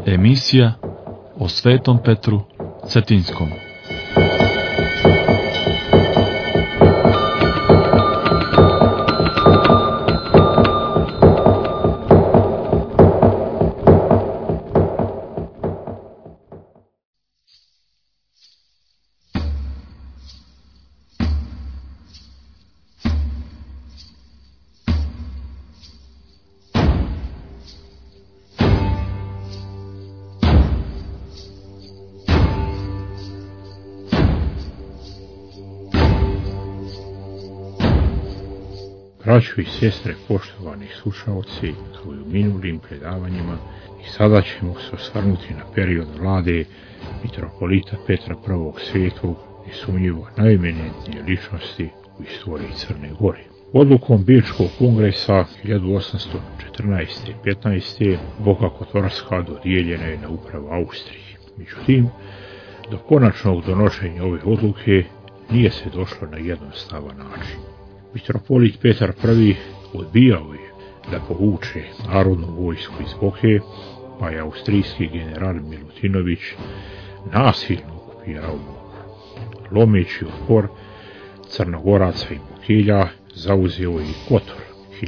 Emisija o Svetom Petru Cetinskom. Braćo i sestre, poštovani slušaoci, kao i u minulim predavanjima, i sada ćemo se osvrnuti na period vlade mitropolita Petra I. Svetog, nesumnjivo najeminentnije ličnosti u istoriji Crne Gore. Odlukom Bečkog kongresa 1814-15. Boka Kotorska dodijeljena je na upravu Austriji. Međutim, do konačnog donošenja ove odluke nije se došlo na jednostavan način. Mitropolit Petar I odbijao je da povuče narodnu vojsku iz Boke, pa je austrijski general Milutinović nasilno okupirao Boku. Lomeći otpor Crnogoraca i Bokelja, zauzeo je i Kotor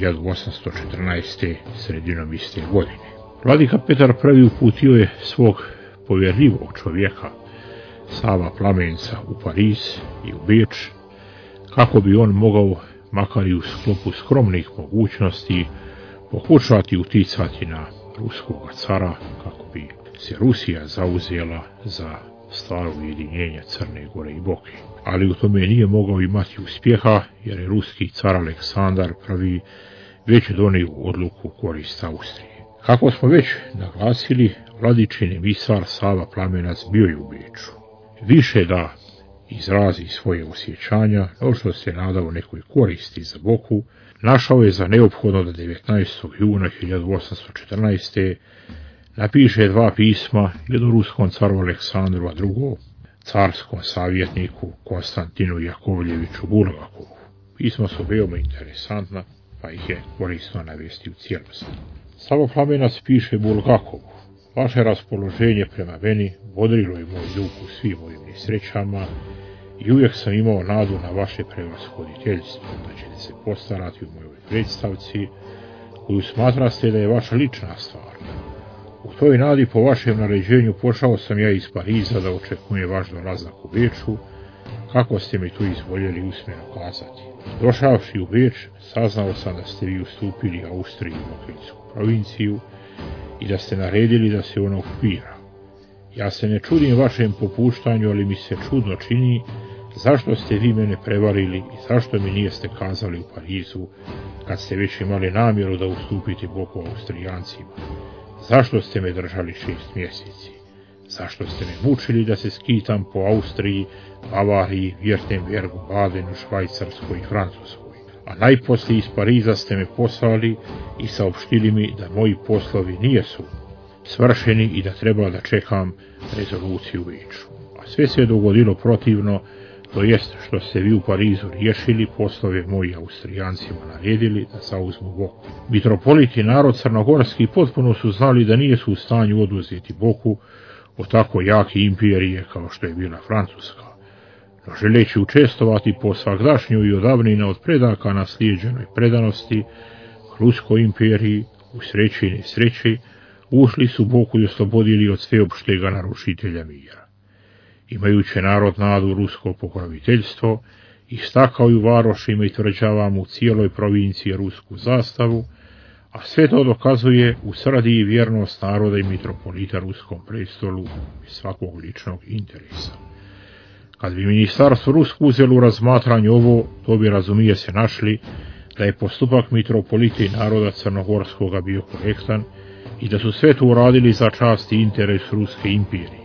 1814. sredinom iste godine. Vladika Petar I uputio je svog povjerljivog čovjeka Sava Plamenca u Pariz i u Beč, kako bi on mogao, makar i u sklopu skromnih mogućnosti, pokušati uticati na ruskog cara, kako bi se Rusija zauzela za stvar ujedinjenja Crne Gore i Boke. Ali u tome nije mogao imati uspjeha, jer je ruski car Aleksandar I već donio odluku u korist Austrije. Kako smo već naglasili, vladičin emisar Sava Plamenac bio je u Beču. Više da izrazi svoje osjećanja, no što se nadao nekoj koristi za Boku, našao je za neophodno da 19. juna 1814. napiše dva pisma, jedno ruskom caru Aleksandru II, carskom savjetniku Konstantinu Jakovljeviću Bulgakovu. Pisma su veoma interesantna, pa ih je korisno navesti u cijelosti. Sava Plamenac piše Bulgakovu: vaše raspoloženje prema meni bodrilo je moj duh u svim mojim nesrećama i uvijek sam imao nadu na vaše prevashoditeljstvo, da ćete se postarati u mojoj predstavci, koju smatraste da je vaša lična stvar. U toj nadi po vašem naređenju pošao sam ja iz Pariza da očekujem vaš dolazak u Beču, kako ste mi to izvoljeli usmeno kazati. Došavši u Beč, saznao sam da ste vi ustupili Austriji i Bokeljsku provinciju i da ste naredili da se ona okupira. Ja se ne čudim vašem popuštanju, ali mi se čudno čini zašto ste vi mene prevarili i zašto mi nijeste kazali u Parizu, kad ste već imali namjeru da ustupite Boku Austrijancima. Zašto ste me držali 6 mjeseci? Zašto ste me mučili da se skitam po Austriji, Bavariji, Württembergu, Badenu, Švajcarskoj i Francuskoj? A najposlije iz Pariza ste me poslali i saopštili mi da moji poslovi nijesu svršeni i da treba da čekam rezoluciju u Beču. A sve se je dogodilo protivno, to jest što ste vi u Parizu riješili, poslove moji Austrijancima naredili da zauzmu Boku. Mitropolit i narod crnogorski potpuno su znali da nijesu u stanju oduzeti Boku od tako jake imperije kao što je bila Francuska. No želeći učestovati po svagdašnjoj i odavnina od predaka naslijeđenoj predanosti Ruskoj imperiji, u sreći i nesreći, ušli su Boku i oslobodili od sveopštega narušitelja mira. Imajući narod nadu rusko pokroviteljstvo, istakao u varošima i tvrđavama u cijeloj provinciji rusku zastavu, a sve to dokazuje u sradi i vjernost naroda i mitropolita ruskom prestolu i svakog ličnog interesa. Kad bi ministarstvo rusko uzelo u razmatranje ovo, to bi razumije se našli da je postupak mitropolita i naroda crnogorskoga bio korektan i da su sve to uradili za čast i interes Ruske imperije.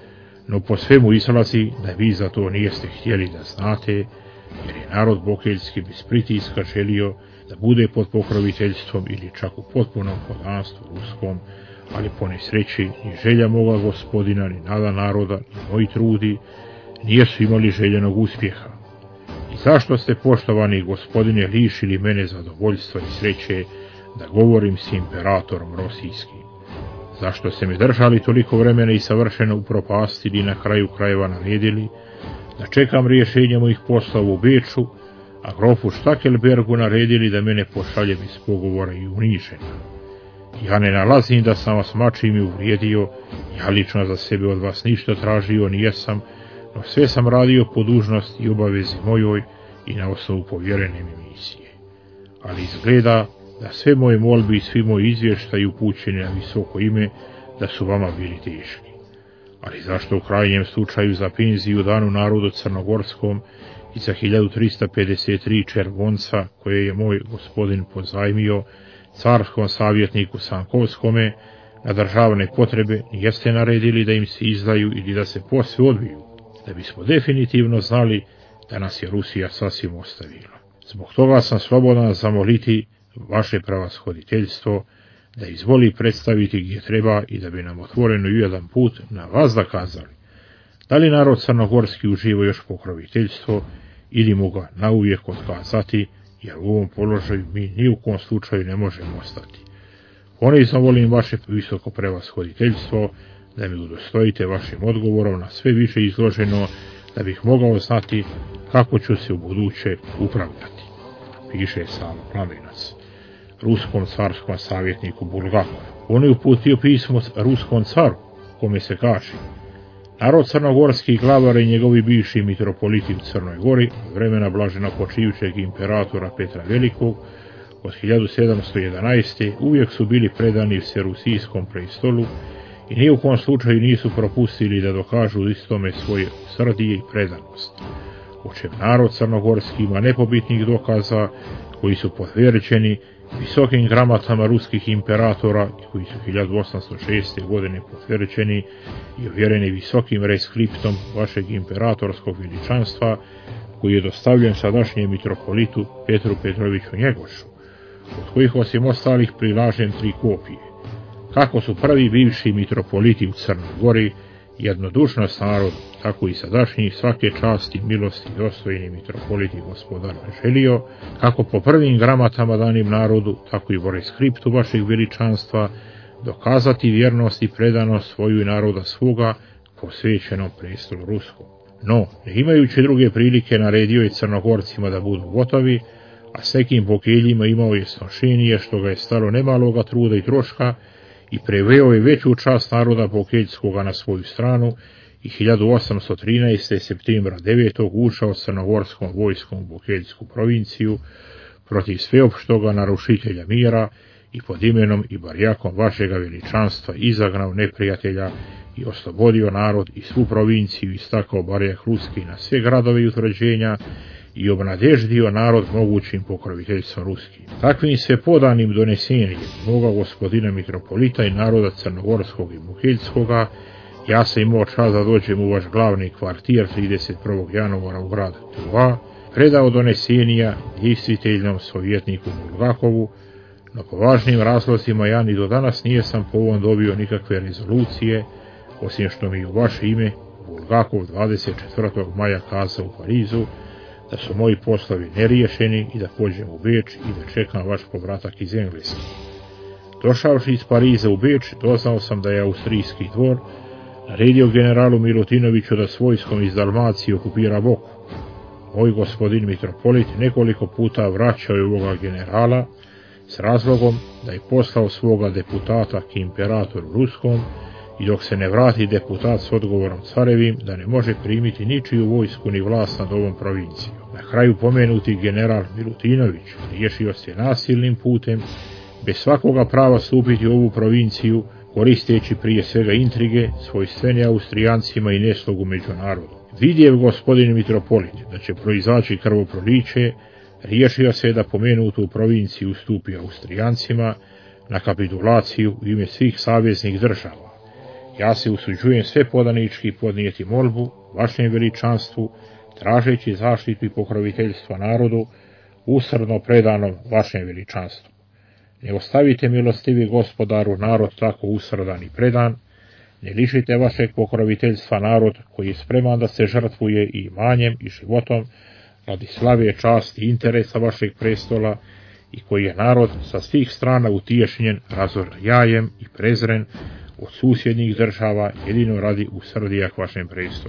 No po svemu izlazi da vi za to nijeste htjeli da znate, jer je narod bokeljski bez pritiska želio da bude pod pokroviteljstvom ili čak u potpunom podanstvu ruskom, ali po nesreći ni želja moga gospodina, ni nada naroda, ni moji trudi nijesu imali željenog uspjeha. I zašto ste, poštovani gospodine, lišili mene zadovoljstva i sreće da govorim s imperatorom Rosijskim? Zašto ste me držali toliko vremena i savršeno upropastili i na kraju krajeva naredili da čekam rješenje mojih poslova u Beču, a grofu Štakelbergu naredili da mene pošalje bez pogovora i uniženja. Ja ne nalazim da sam vas mačim i uvrijedio, ja lično za sebe od vas ništa tražio nijesam, no sve sam radio po dužnosti i obavezi mojoj i na osnovu povjerene mi misije. Ali izgleda da sve moje molbe i svi moji izvještaji upućeni na visoko ime da su vama bili teški. Ali zašto u krajnjem slučaju za penziju danu narodu crnogorskom i za 1353 červonca koje je moj gospodin pozajmio carskom savjetniku Sankovskome na državne potrebe nijeste naredili da im se izdaju ili da se posve odbiju, da bismo definitivno znali da nas je Rusija sasvim ostavila. Zbog toga sam slobodan zamoliti vaše pravashoditeljstvo da izvoli predstaviti gdje treba i da bi nam otvoreno jedan put na vas zakazali. Da li narod crnogorski uživa još pokroviteljstvo ili mu ga nauvijek otkazati, jer u ovom položaju mi ni u kom slučaju ne možemo ostati. Ponizno volim vaše visoko prevashoditeljstvo da mi udostojite vašim odgovorom na sve više izloženo, da bih mogao znati kako ću se u buduće upravljati. Piše Savo Plamenac ruskom carskom savjetniku Bulgakovu. On je uputio pismo ruskom caru, kome se kaže: narod crnogorski glavar i njegovi bivši mitropoliti u Crnoj Gori od vremena blaženopočijućeg imperatora Petra Velikog od 1711. uvijek su bili predani vserusijskom prestolu i ni u kom slučaju nisu propustili da dokažu istome svoje srdije i predanost. O čem narod crnogorski ima nepobitnih dokaza koji su potvrđeni visokim gramatama ruskih imperatora i koji su 1806. godine potvrđeni i ovjereni visokim reskriptom vašeg imperatorskog veličanstva koji je dostavljen sadašnjem mitropolitu Petru Petroviću Njegošu, od kojih osim ostalih prilažem 3 kopije. Kako su prvi bivši mitropoliti u Crnoj Gori jednodušnost narodu, tako i sadašnji svake časti, milosti i dostojni mitropoliti gospodar želio, kako po prvim gramatama danim narodu, tako i po reskriptu vašeg veličanstva, dokazati vjernost i predanost svoju i naroda svoga posvećenom prestolu ruskom. No, ne imajući druge prilike, naredio je Crnogorcima da budu gotovi, a s nekim pokeljima imao je snošenije, što ga je stalo nemaloga truda i troška, i preveo je veću čast naroda pokeljskoga na svoju stranu i 1813. septembra 9. ušao crnogorskom vojskom u Bokeljsku provinciju protiv sveopštoga narušitelja mira i pod imenom i barjakom vašega veličanstva izagnao neprijatelja i oslobodio narod i svu provinciju, istakao barjak ruski na sve gradove i utvrđenja i obnadeždio narod mogućim pokroviteljstvom ruskim. Takvim sve podanim donesenjem moga gospodina mitropolita i naroda crnogorskog i bokeljskoga, ja sam imao čast da dođem u vaš glavni kvartir 31. januara u grad Truva, predao donesenija действительnom sovjetniku Bulgakovu, no po važnim razlozima ja ni do danas nijesam po ovom dobio nikakve rezolucije, osim što mi u vaše ime Bulgakov 24. maja kazao u Parizu da su moji poslovi neriješeni i da pođem u Beč i da čekam vaš povratak iz Engleske. Došavši iz Pariza u Beč, doznao sam da je austrijski dvor naredio generalu Milutinoviću da s vojskom iz Dalmacije okupira Boku. Moj gospodin mitropolit nekoliko puta vraćao je ovoga generala s razlogom da je poslao svoga deputata k imperatoru ruskom i dok se ne vrati deputat s odgovorom carevim da ne može primiti ničiju vojsku ni vlast nad ovom provincijom. Na kraju pomenuti general Milutinović riješio se nasilnim putem, bez svakoga prava stupiti u ovu provinciju, koristeći prije svega intrige, svojstvene Austrijancima i neslogu među narodom. Vidjev gospodin mitropolit da će proizaći krvoproliće, riješio se da pomenutu provinciju ustupi Austrijancima na kapitulaciju u ime svih saveznih država. Ja se usuđujem sve podanički podnijeti molbu vašem veličanstvu, tražeći zaštitu i pokroviteljstva narodu, usrdno predanom vašem veličanstvu. Ne ostavite, milostivi gospodaru, narod tako usrdan i predan, ne lišite vašeg pokroviteljstva narod koji je spreman da se žrtvuje i imanjem i životom radi slave, časti i interesa vašeg prestola i koji je narod sa svih strana utješnjen, razorajajem i prezren od susjednih država jedino radi usrdijak vašem prestolu.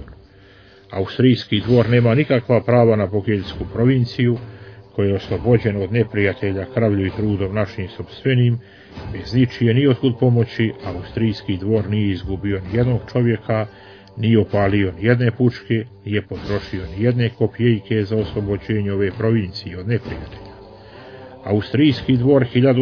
Austrijski dvor nema nikakva prava na Bokeljsku provinciju, koja je oslobođen od neprijatelja krvlju i trudom našim sopstvenim, bez ničije ni otkud pomoći. Austrijski dvor nije izgubio ni jednog čovjeka, nije opalio ni jedne puške, nije potrošio ni jedne kopijke za oslobođenje ove provincije od neprijatelja. Austrijski dvor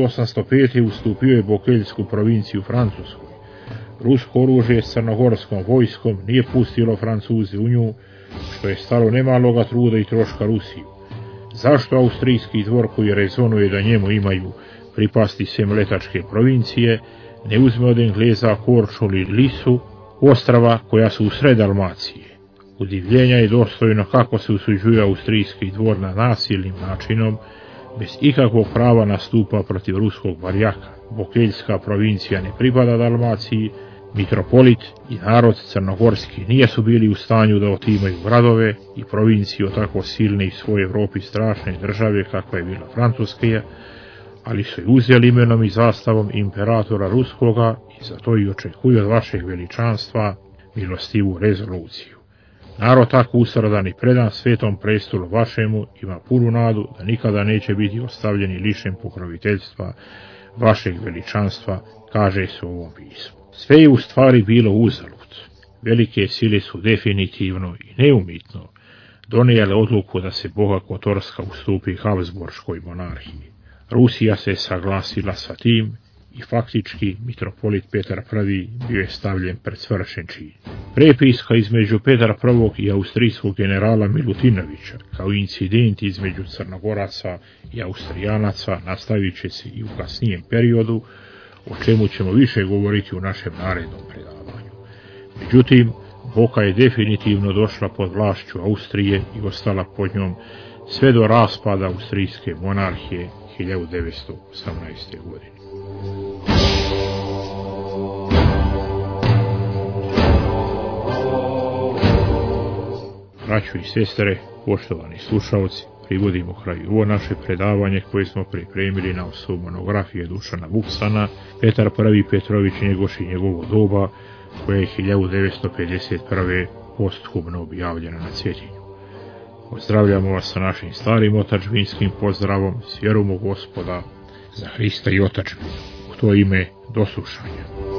1805. ustupio je Bokeljsku provinciju Francuskoj. Rusko oružje s crnogorskom vojskom nije pustilo Francuzi u nju, što je stalo nemaloga truda i troška Rusiju. Zašto austrijski dvor, koji rezonuje da njemu imaju pripasti sem letačke provincije, ne uzme od Engleza Korčulu i Lisu, ostrava koja su u sred Dalmacije? Udivljenja je dostojno kako se usuđuje austrijski dvor na nasilnim načinom, bez ikakvog prava nastupa protiv ruskog barjaka. Bokeljska provincija ne pripada Dalmaciji, mitropolit i narod crnogorski nijesu bili u stanju da otimaju gradove i provinciju tako silne i svoje Evropi strašne države kakva je bila Francuska, ali su je uzeli imenom i zastavom imperatora ruskoga i zato i očekuju od vašeg veličanstva milostivu rezoluciju. Narod tako usrdan i predan svetom prestolu vašemu ima punu nadu da nikada neće biti ostavljeni lišen pokroviteljstva vašeg veličanstva, kaže se u ovom pismu. Sve je u stvari bilo uzalud. Velike sile su definitivno i neumitno donijele odluku da se Boga Kotorska ustupi Habsburškoj monarhiji. Rusija se saglasila sa tim i faktički mitropolit Petar I bio je stavljen pred svršen čin. Prepiska između Petra I i austrijskog generala Milutinovića, kao incident između Crnogoraca i Austrijanaca, nastavit će se i u kasnijem periodu, o čemu ćemo više govoriti u našem narednom predavanju. Međutim, Boka je definitivno došla pod vlašću Austrije i ostala pod njom sve do raspada austrijske monarhije 1918. godine. Braćo i sestre, poštovani slušalci, privodimo kraju ovo naše predavanje koje smo pripremili na osnovu monografije Dušana Vuksana, Petar I Petrović Njegoš i njegovo doba, koja je 1951. posthumno objavljena na Cetinju. Pozdravljamo vas sa našim starim otačbinskim pozdravom, s vjerom u Gospoda, za Hrista i otačbinu. U to ime, do slušanja.